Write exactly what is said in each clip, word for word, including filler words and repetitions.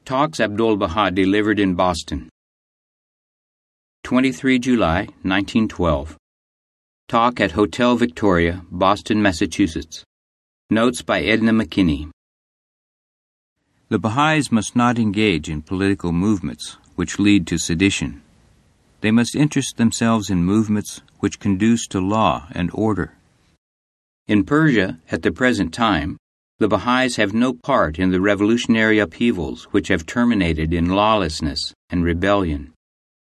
Talks Abdu'l-Baha delivered in Boston. twenty-third of July, nineteen twelve. Talk at Hotel Victoria, Boston, Massachusetts. Notes by Edna McKinney. The Baha'is must not engage in political movements which lead to sedition. They must interest themselves in movements which conduce to law and order. In Persia, at the present time, the Baha'is have no part in the revolutionary upheavals which have terminated in lawlessness and rebellion.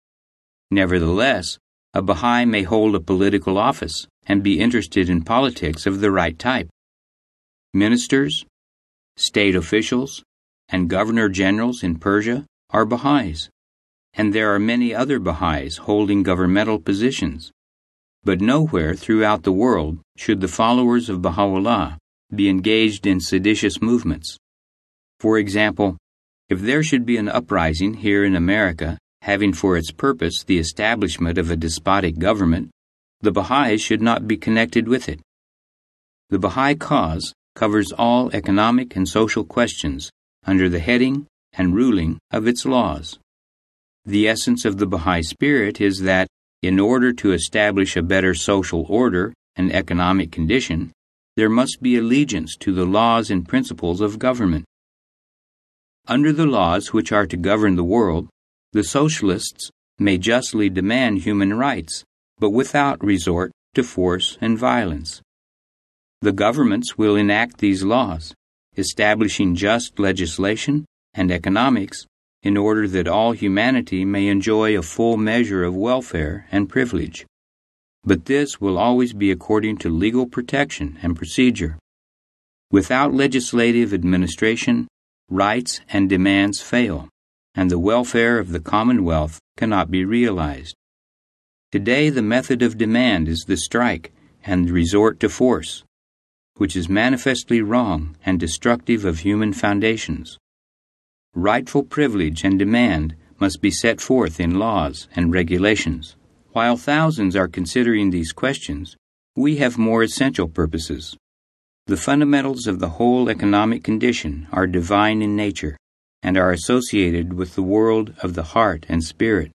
Nevertheless, a Baha'i may hold a political office and be interested in politics of the right type. Ministers, state officials, and governor-generals in Persia are Baha'is, and there are many other Baha'is holding governmental positions. But nowhere throughout the world should the followers of Baha'u'llah be engaged in seditious movements. For example, if there should be an uprising here in America having for its purpose the establishment of a despotic government, the Baha'is should not be connected with it. The Baha'i cause covers all economic and social questions under the heading and ruling of its laws. The essence of the Baha'i spirit is that, in order to establish a better social order and economic condition, there must be allegiance to the laws and principles of government. Under the laws which are to govern the world, the socialists may justly demand human rights, but without resort to force and violence. The governments will enact these laws, establishing just legislation and economics in order that all humanity may enjoy a full measure of welfare and privilege. But this will always be according to legal protection and procedure. Without legislative administration, rights and demands fail, and the welfare of the commonwealth cannot be realized. Today the method of demand is the strike and resort to force, which is manifestly wrong and destructive of human foundations. Rightful privilege and demand must be set forth in laws and regulations. While thousands are considering these questions, we have more essential purposes. The fundamentals of the whole economic condition are divine in nature and are associated with the world of the heart and spirit.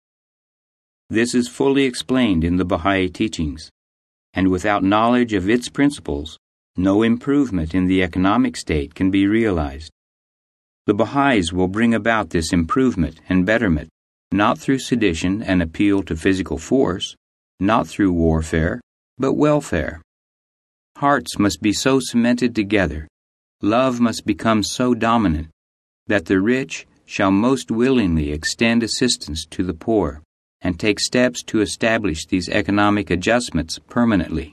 This is fully explained in the Baha'i teachings, and without knowledge of its principles, no improvement in the economic state can be realized. The Baha'is will bring about this improvement and betterment not through sedition and appeal to physical force, not through warfare, but welfare. Hearts must be so cemented together, love must become so dominant, that the rich shall most willingly extend assistance to the poor and take steps to establish these economic adjustments permanently.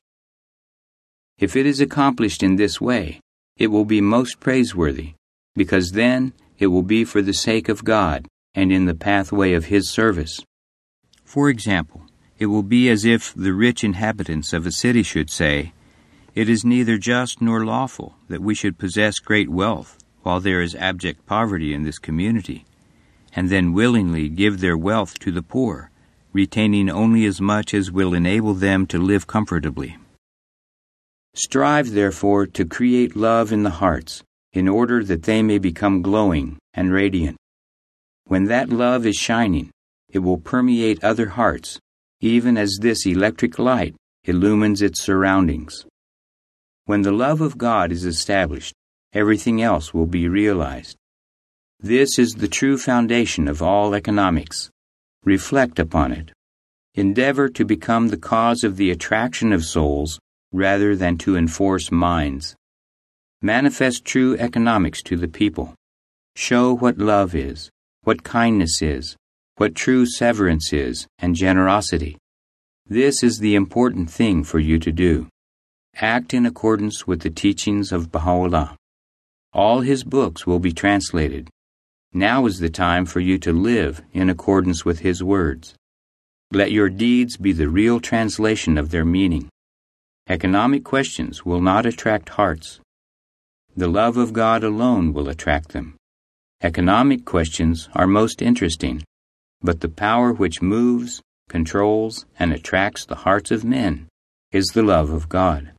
If it is accomplished in this way, it will be most praiseworthy, because then it will be for the sake of God and in the pathway of His service. For example, it will be as if the rich inhabitants of a city should say, "It is neither just nor lawful that we should possess great wealth while there is abject poverty in this community, and then willingly give their wealth to the poor, retaining only as much as will enable them to live comfortably." Strive, therefore, to create love in the hearts, in order that they may become glowing and radiant. When that love is shining, it will permeate other hearts, even as this electric light illumines its surroundings. When the love of God is established, everything else will be realized. This is the true foundation of all economics. Reflect upon it. Endeavor to become the cause of the attraction of souls rather than to enforce minds. Manifest true economics to the people. Show what love is, what kindness is, what true severance is, and generosity. This is the important thing for you to do. Act in accordance with the teachings of Baha'u'llah. All his books will be translated. Now is the time for you to live in accordance with his words. Let your deeds be the real translation of their meaning. Economic questions will not attract hearts. The love of God alone will attract them. Economic questions are most interesting, but the power which moves, controls, and attracts the hearts of men is the love of God.